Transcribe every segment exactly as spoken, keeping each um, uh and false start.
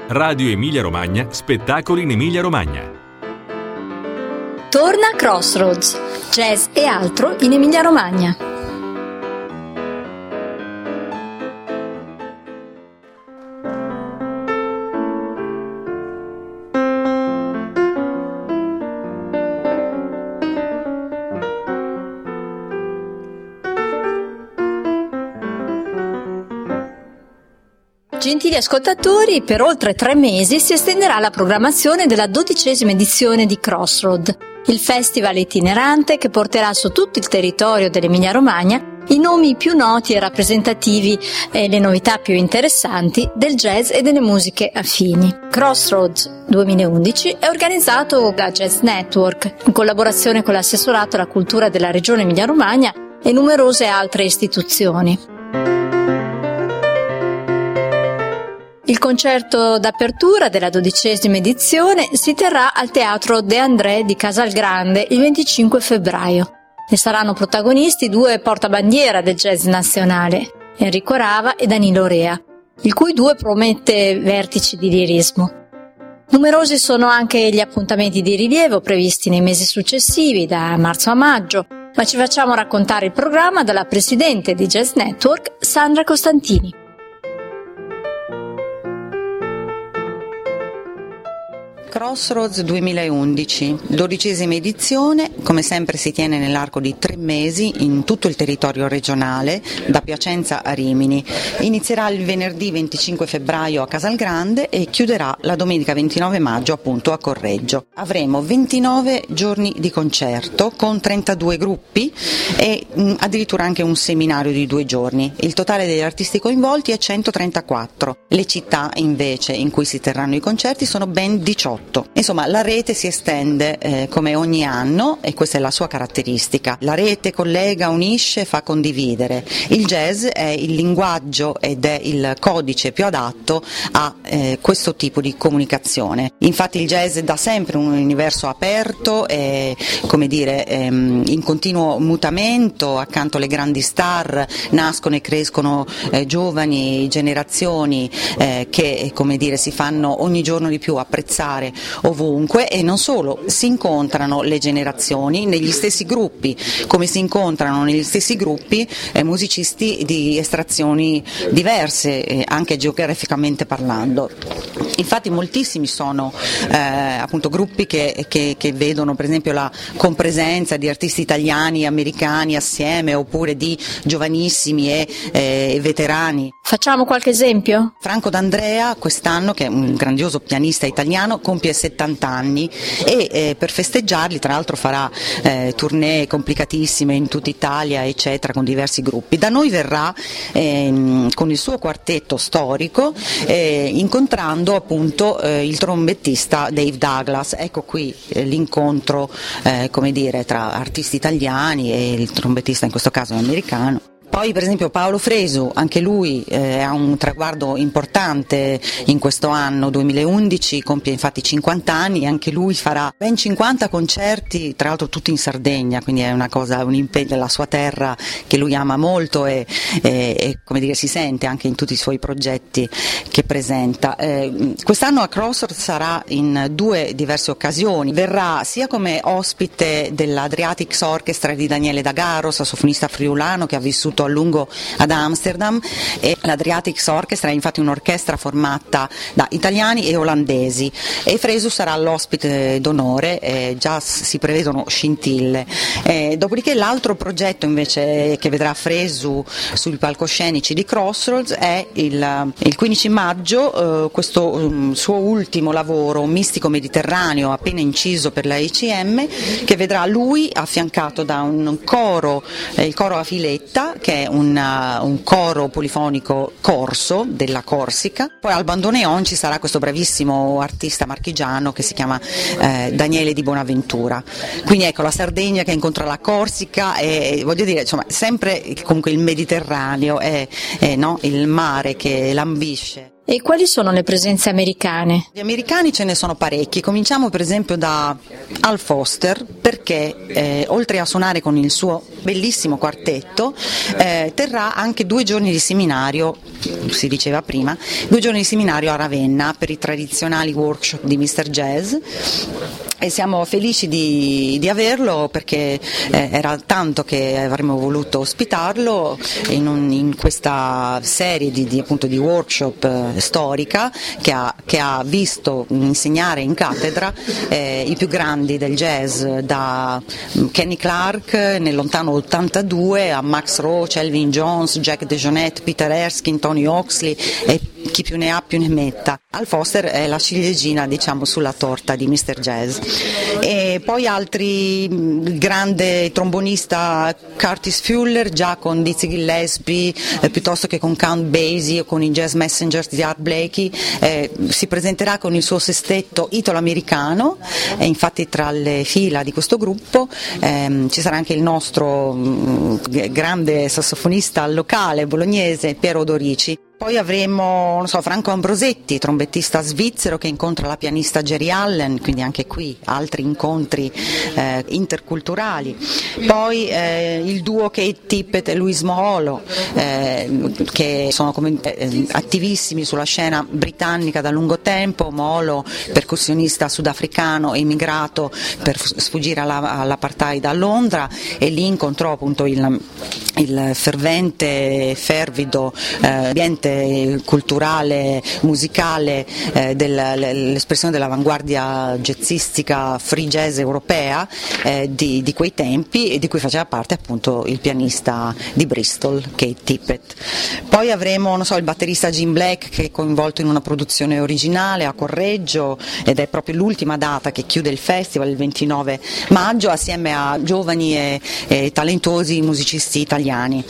Radio Emilia Romagna, spettacoli in Emilia Romagna. Torna Crossroads, jazz e altro in Emilia Romagna. Gentili ascoltatori, per oltre tre mesi si estenderà la programmazione della dodicesima edizione di Crossroad, il festival itinerante che porterà su tutto il territorio dell'Emilia Romagna i nomi più noti e rappresentativi e le novità più interessanti del jazz e delle musiche affini. Crossroads duemilaundici è organizzato da Jazz Network in collaborazione con l'Assessorato alla Cultura della Regione Emilia Romagna e numerose altre istituzioni. Il concerto d'apertura della dodicesima edizione si terrà al Teatro De André di Casalgrande il venticinque febbraio. Ne saranno protagonisti due portabandiera del jazz nazionale, Enrico Rava e Danilo Rea, il cui duo promette vertici di lirismo. Numerosi sono anche gli appuntamenti di rilievo previsti nei mesi successivi, da marzo a maggio, ma ci facciamo raccontare il programma dalla presidente di Jazz Network, Sandra Costantini. Crossroads duemilaundici, dodicesima edizione, come sempre si tiene nell'arco di tre mesi in tutto il territorio regionale, da Piacenza a Rimini. Inizierà il venerdì venticinque febbraio a Casalgrande e chiuderà la domenica ventinove maggio appunto a Correggio. Avremo ventinove giorni di concerto con trentadue gruppi e mh, addirittura anche un seminario di due giorni. Il totale degli artisti coinvolti è centotrentaquattro. Le città invece in cui si terranno i concerti sono ben diciotto. Insomma, la rete si estende eh, come ogni anno e questa è la sua caratteristica. La rete collega, unisce, fa condividere. Il jazz è il linguaggio ed è il codice più adatto a eh, questo tipo di comunicazione. Infatti il jazz è da sempre un universo aperto e, come dire, ehm, in continuo mutamento. Accanto alle grandi star nascono e crescono eh, giovani generazioni eh, che, come dire, si fanno ogni giorno di più apprezzare ovunque e non solo, si incontrano le generazioni negli stessi gruppi, come si incontrano negli stessi gruppi eh, musicisti di estrazioni diverse, eh, anche geograficamente parlando. Infatti moltissimi sono eh, appunto gruppi che, che, che vedono per esempio la compresenza di artisti italiani e americani assieme, oppure di giovanissimi e eh, veterani. Facciamo qualche esempio? Franco D'Andrea quest'anno, che è un grandioso pianista italiano, compie settanta anni e eh, per festeggiarli tra l'altro farà eh, tournée complicatissime in tutta Italia eccetera con diversi gruppi. Da noi verrà eh, con il suo quartetto storico eh, incontrando appunto eh, il trombettista Dave Douglas. Ecco qui eh, l'incontro eh, come dire tra artisti italiani e il trombettista, in questo caso è americano. Poi per esempio Paolo Fresu, anche lui eh, ha un traguardo importante in questo anno duemilaundici, compie infatti cinquanta anni e anche lui farà ben cinquanta concerti, tra l'altro tutti in Sardegna, quindi è una cosa, un impegno, la sua terra che lui ama molto e, e, e come dire si sente anche in tutti i suoi progetti che presenta. Eh, quest'anno a Crossroads sarà in due diverse occasioni, verrà sia come ospite dell'Adriatics Orchestra di Daniele D'Agaro, sassofonista friulano che ha vissuto a lungo ad Amsterdam, e l'Adriatics Orchestra è infatti un'orchestra formata da italiani e olandesi e Fresu sarà l'ospite d'onore, eh, già si prevedono scintille. Eh, dopodiché l'altro progetto invece che vedrà Fresu sui palcoscenici di Crossroads è il, il quindici maggio, eh, questo um, suo ultimo lavoro, un mistico mediterraneo appena inciso per la E C M, che vedrà lui affiancato da un coro, eh, il coro a filetta, che è una, un coro polifonico corso della Corsica. Poi al bandoneon ci sarà questo bravissimo artista marchigiano che si chiama eh, Daniele Di Bonaventura. Quindi ecco la Sardegna che incontra la Corsica e voglio dire insomma sempre comunque il Mediterraneo è, è no, il mare che lambisce. E quali sono le presenze americane? Gli americani ce ne sono parecchi, cominciamo per esempio da Al Foster, perché eh, oltre a suonare con il suo bellissimo quartetto eh, terrà anche due giorni di seminario, si diceva prima, due giorni di seminario a Ravenna per i tradizionali workshop di mister Jazz. E siamo felici di, di averlo perché eh, era tanto che avremmo voluto ospitarlo in, un, in questa serie di, di, appunto, di workshop eh, storica che ha, che ha visto insegnare in cattedra eh, i più grandi del jazz, da Kenny Clark nel lontano ottantadue a Max Roach, Elvin Jones, Jack DeJohnette, Peter Erskine, Tony Oxley e chi più ne ha più ne metta. Al Foster è la ciliegina, diciamo, sulla torta di mister Jazz. E poi altri, il grande trombonista Curtis Fuller, già con Dizzy Gillespie, eh, piuttosto che con Count Basie o con i Jazz Messengers di Art Blakey, eh, si presenterà con il suo sestetto italo-americano, e infatti tra le fila di questo gruppo ehm, ci sarà anche il nostro mh, grande sassofonista locale bolognese Piero Dorici. Poi avremo, non so, Franco Ambrosetti, trombettista svizzero che incontra la pianista Jerry Allen, quindi anche qui altri incontri eh, interculturali. Poi eh, il duo Kate Tippett e Luis Moholo, eh, che sono come, eh, attivissimi sulla scena britannica da lungo tempo. Moholo, percussionista sudafricano, emigrato per sfuggire alla, all'apartheid a Londra, e lì incontrò appunto il, il fervente, fervido eh, ambiente culturale, musicale, eh, dell'espressione dell'avanguardia jazzistica free jazz europea eh, di, di quei tempi, e di cui faceva parte appunto il pianista di Bristol, Kate Tippett. Poi avremo, non so, il batterista Jim Black, che è coinvolto in una produzione originale a Correggio, ed è proprio l'ultima data che chiude il festival, il ventinove maggio, assieme a giovani e, e talentuosi musicisti italiani.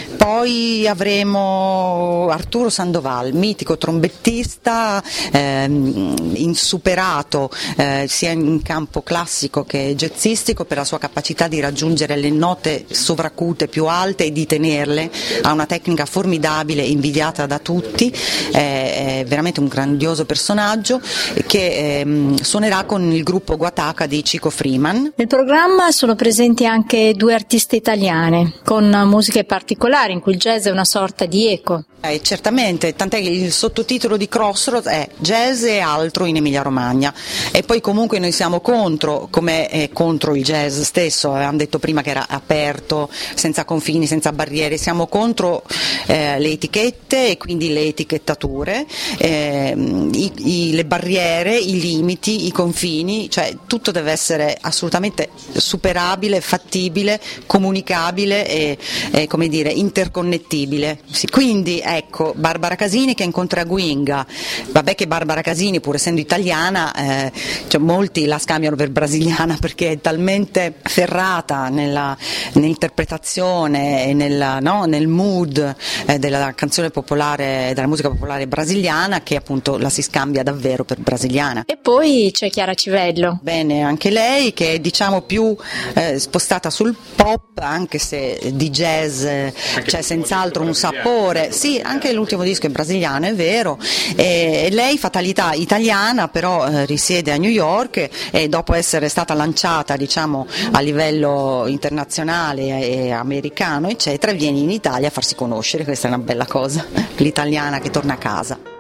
Poi avremo Arturo Sandoval, mitico trombettista, ehm, insuperato eh, sia in campo classico che jazzistico per la sua capacità di raggiungere le note sovracute più alte e di tenerle. Ha una tecnica formidabile, invidiata da tutti, eh, è veramente un grandioso personaggio che ehm, suonerà con il gruppo Guataca di Chico Freeman. Nel programma sono presenti anche due artiste italiane con musiche particolari in cui il jazz è una sorta di eco. Eh, certamente, tant'è che il sottotitolo di Crossroads è Jazz e altro in Emilia Romagna, e poi comunque noi siamo contro, come è contro il jazz stesso, avevamo detto prima che era aperto, senza confini, senza barriere, siamo contro eh, le etichette e quindi le etichettature, eh, i, i, le barriere, i limiti, i confini, cioè tutto deve essere assolutamente superabile, fattibile, comunicabile e, e come dire, interconnettibile. Sì, quindi ecco, Barbara Casini che incontra Guinga, vabbè che Barbara Casini, pur essendo italiana, eh, cioè molti la scambiano per brasiliana perché è talmente ferrata nella, nell'interpretazione e nella, no, nel mood eh, della canzone popolare, della musica popolare brasiliana, che appunto la si scambia davvero per brasiliana. E poi c'è Chiara Civello. Bene, anche lei che è diciamo più eh, spostata sul pop, anche se di jazz eh, c'è senz'altro un sapore, sì, anche l'ultimo disco è brasiliano, è vero, e lei fatalità italiana, però eh, risiede a New York, e dopo essere stata lanciata diciamo a livello internazionale e americano eccetera, viene in Italia a farsi conoscere. Questa è una bella cosa, l'italiana che torna a casa.